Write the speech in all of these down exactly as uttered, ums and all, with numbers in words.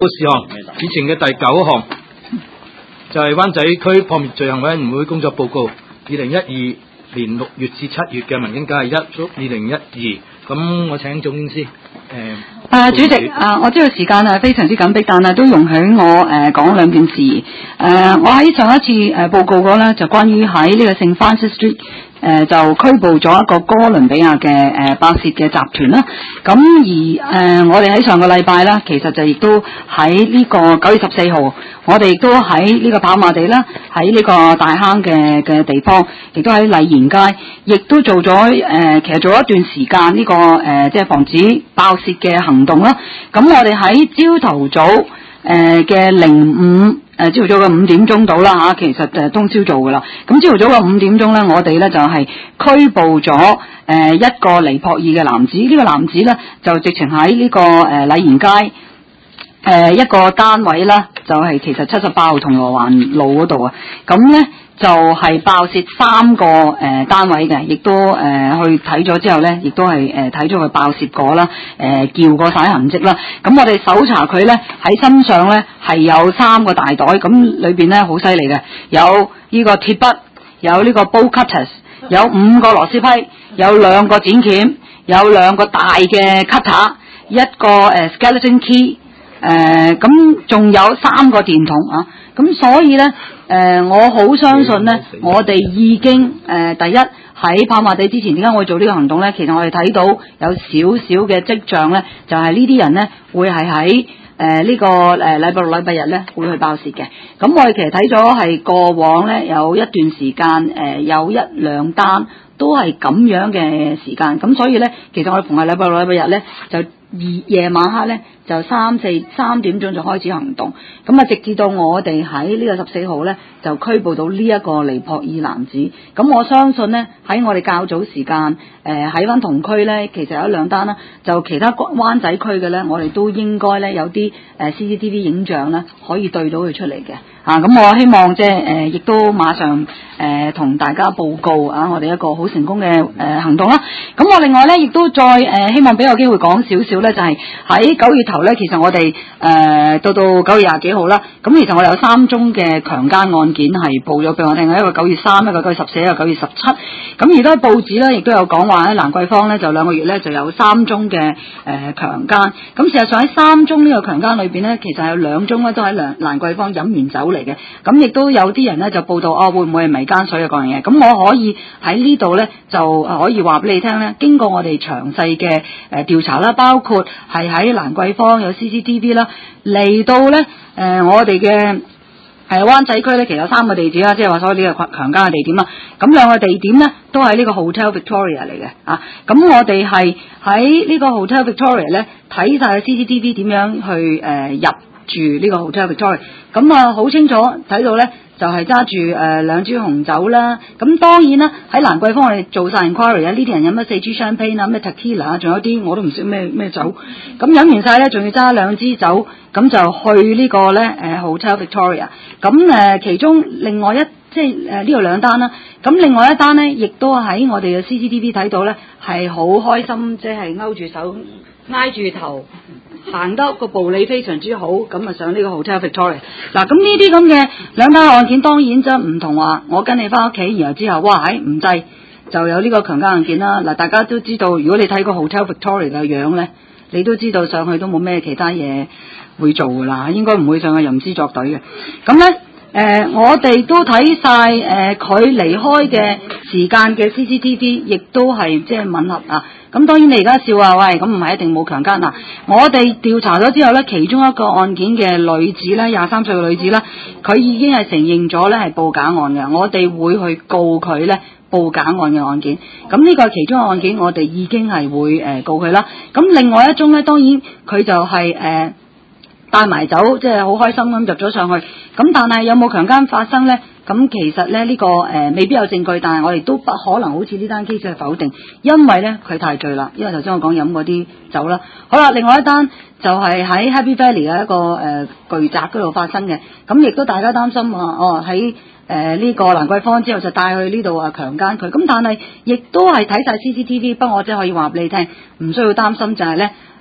事項，以前嘅第九項就係灣仔區撲滅罪行委員會工作報告，二零一二年六月至七月嘅文件介一，二零一二。咁我請總經師。誒、 呃，主席啊，我知道時間係非常之緊迫，但係都容許我誒講兩件事。誒、呃，我喺上一次誒、呃、報告過咧，就關於喺呢個聖 Francis Street 誒、呃、就拘捕咗一個哥倫比亞嘅誒爆竊嘅集團啦。咁而誒、呃、我哋喺上個禮拜咧，其實就亦都喺呢個九月十四號，我哋亦都喺呢個跑馬地啦，喺呢個大坑嘅嘅地方，亦都喺麗賢街，亦都做咗誒、呃，其實做咗一段時間呢、這個誒即係防止爆竊嘅行動啦。咁我哋喺朝頭早誒嘅零五誒朝頭早嘅五點鐘到啦嚇，其實誒通宵做噶啦。咁朝頭早嘅五點鐘咧，我哋咧就係、是、拘捕咗誒、呃、一個尼泊爾嘅男子。呢、這個男子咧就直情喺呢個誒麗賢街誒、呃、一個單位啦，就係、是、其實七十八號銅鑼灣路嗰度啊。咁咧就係爆竊三個誒、呃、單位嘅，亦都誒、呃、去睇咗之後咧，亦都係誒睇咗佢爆竊過啦，誒、呃、撬過晒痕跡啦。咁我哋搜查佢咧喺身上咧係有三個大袋，咁裏邊咧好犀利嘅，有呢個鐵筆，有呢個 bolt cutters， 有五個螺絲批，有兩個剪鉗，有兩個大嘅 cutter， 一個誒、呃、skeleton key， 誒咁仲有三個電筒啊。咁所以咧，誒、呃，我好相信咧，我哋已經誒、呃，第一喺跑馬地之前，點解我會做呢個行動咧？其實我哋睇到有少少嘅跡象咧，就係、是、呢啲人咧會係喺誒呢個誒禮拜六、禮拜日咧會去爆竊嘅。咁我哋其實睇咗係過往咧有一段時間，誒、呃、有一兩單都係咁樣嘅時間。咁所以咧，其實我哋逢係禮拜六、禮拜日咧就二夜晚黑咧就三四三點鐘就開始行動，咁啊直至到我哋喺呢個十四號咧就拘捕到呢一個尼泊爾男子。咁我相信咧喺我哋較早時間誒喺翻同區咧，其實有一兩單啦，就其他灣仔區嘅咧，我哋都應該咧有啲誒 C C T V 影像咧可以對到佢出嚟嘅。啊，咁我希望即係誒亦都馬上誒同、呃、大家報告啊，我哋一個好成功嘅誒、呃、行動啦。咁我另外咧亦都再誒、呃、希望俾個機會講少少咧，就係喺九月頭咧，其實我哋誒、呃、到到九月廿幾號啦。咁其實我哋有三宗嘅強姦案件係報咗俾我聽，一個九月三，一個九月十四，一個九月十七。咁而家報紙咧亦都有講話喺蘭桂坊咧就兩個月咧就有三宗嘅誒、呃、強姦。咁事實上喺三宗呢個強姦裏邊咧，其實有兩宗咧都喺蘭蘭桂坊飲完酒嚟嘅。咁亦都有啲人咧就報道哦，會唔會係迷姦水啊嗰樣嘢？咁我可以喺呢度咧就可以話俾你聽咧，經過我哋詳細嘅誒調查啦，包括係喺蘭桂坊有 C C T V 啦，嚟到咧誒、呃、我哋嘅誒灣仔區咧，其實有三個地址啦，即係話所謂呢個強姦嘅地點啦。咁兩個地點咧都係呢個 Hotel Victoria 嚟嘅啊。咁我哋係喺呢個 Hotel Victoria 咧睇晒 C C T V 點樣去誒、呃、入住呢個 Hotel Victoria。咁啊好清楚睇到咧，就係揸住誒兩支紅酒啦。咁當然啦，喺蘭桂坊我哋做晒 inquiry 啊，呢啲人飲咗四支 champagne 啊，咩 tequila 啊，仲有啲我都唔識咩咩酒。咁飲完晒咧，仲要揸兩支酒，咁就去呢個咧誒 Hotel Victoria。咁誒其中另外一即係誒呢度兩單啦。咁另外一單咧，亦都喺我哋嘅 C C T V 睇到咧，係好開心，即係勾住手挨住頭。行得個步履非常之好，咁啊上呢個 Hotel Victoria。嗱，咁呢啲咁嘅兩單案件當然真唔同話，我跟你翻屋企，然後之後哇喺唔制就有呢個強姦案件啦。嗱，大家都知道，如果你睇個 Hotel Victoria 嘅樣咧，你都知道上去都冇咩其他嘢會做噶啦，應該唔會上去吟詩作對嘅。咁咧誒，我哋都睇晒誒佢離開嘅時間嘅 C C T V， 亦都係即係吻合啊。咁當然你而家笑話，喂，咁唔係一定冇強姦啊！我哋調查咗之後咧，其中一個案件嘅女子咧，廿三歲嘅女子咧，佢已經係承認咗咧係報假案嘅。我哋會去告佢咧報假案嘅案件。咁呢個係其中一個案件，我哋已經係會誒告佢啦。咁另外一宗咧，當然佢就係誒帶埋走，即係好開心咁入咗上去。咁但係有冇強姦發生咧？咁其實咧呢、這個誒、呃、未必有證據，但係我哋都不可能好似呢單 case 去否定，因為咧佢太醉啦。因為頭先我講飲嗰啲酒啦。好啦，另外一單就係喺 Happy Valley 嘅一個誒、呃、巨宅嗰度發生嘅，咁亦都大家擔心啊，哦喺誒呢個蘭桂坊之後就帶去呢度啊強姦佢，咁但係亦都係睇晒 C C T V， 不過我只可以話俾你聽，唔需要擔心就係咧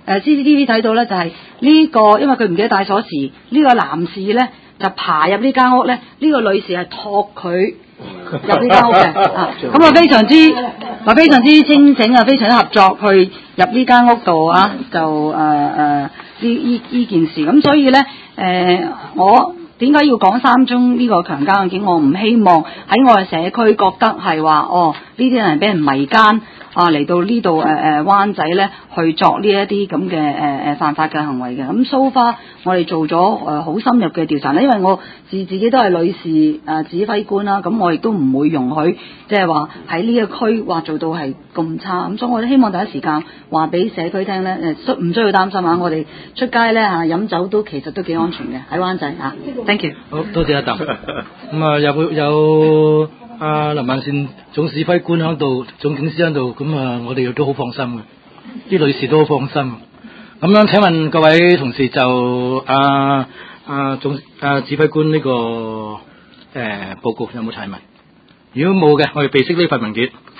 誒 C C T V 睇到咧，就係、是、呢、這個，因為佢唔記得帶鎖匙，呢、這個男士咧就爬入呢間屋咧，呢、這個女士係托佢入呢間屋嘅啊，咁啊非常之啊非常之清醒啊，非常之合作去入呢間屋度啊，就誒誒呢呢呢件事，咁所以咧誒、呃、我。點解要講三宗呢個強姦案件？我唔希望喺我嘅社區覺得係話哦，呢啲人俾人迷奸啊，嚟到呢度誒誒灣仔咧去作呢一啲咁嘅誒誒犯法嘅行為嘅。咁 so far 我哋做咗誒好深入嘅調查咧，因為我自自己都係女士誒、呃、指揮官啦，咁我亦都唔會容許即係話喺呢個區話做到係咁差。咁所以我都希望第一時間話俾社區聽咧誒，唔需要擔心啊！我哋出街咧嚇飲酒都其實都幾安全嘅喺灣仔嚇。Thank you。 好多謝阿鄧。咁啊有有阿林萬善總指揮官喺度，總警司喺度，咁啊我哋亦都好放心嘅，啲女士都好放心。咁樣請問各位同事就阿阿總阿指揮官呢、這個誒、呃、報告有冇提問？如果冇嘅，我哋備悉呢份文件。